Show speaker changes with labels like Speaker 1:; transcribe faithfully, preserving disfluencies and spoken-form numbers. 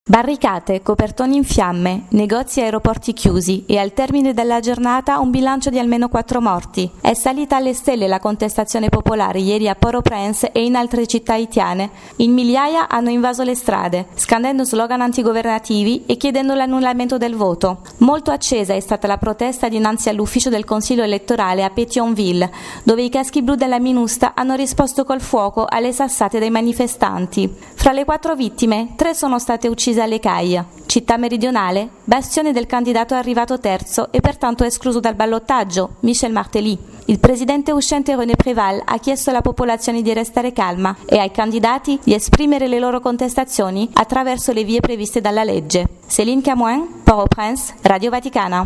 Speaker 1: Barricate, copertoni in fiamme, negozi e aeroporti chiusi e al termine della giornata un bilancio di almeno quattro morti. È salita alle stelle la contestazione popolare ieri a Port-au-Prince e in altre città haitiane. In migliaia hanno invaso le strade, scandendo slogan antigovernativi e chiedendo l'annullamento del voto. Molto accesa è stata la protesta dinanzi all'ufficio del Consiglio elettorale a Pétionville, dove i caschi blu della MINUSTAH hanno risposto col fuoco alle sassate dei manifestanti. Fra le quattro vittime, tre sono state uccise alle Cayes, città meridionale, bastione del candidato arrivato terzo e pertanto escluso dal ballottaggio, Michel Martelly. Il presidente uscente René Préval ha chiesto alla popolazione di restare calma e ai candidati di esprimere le loro contestazioni attraverso le vie previste dalla legge. Céline Camoin, Port-au-Prince, Radio Vaticana.